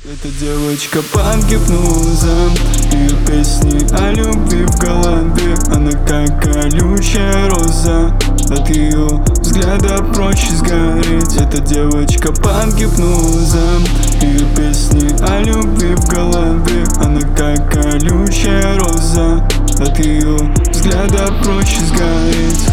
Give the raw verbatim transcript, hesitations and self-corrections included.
Эта девочка под гипнозом, ее песни о любви в голове. Она как колючая роза, от ее взгляда проще сгореть. Эта девочка под гипнозом, ее песни о любви в голове. Она как колючая роза, от ее взгляда проще сгореть.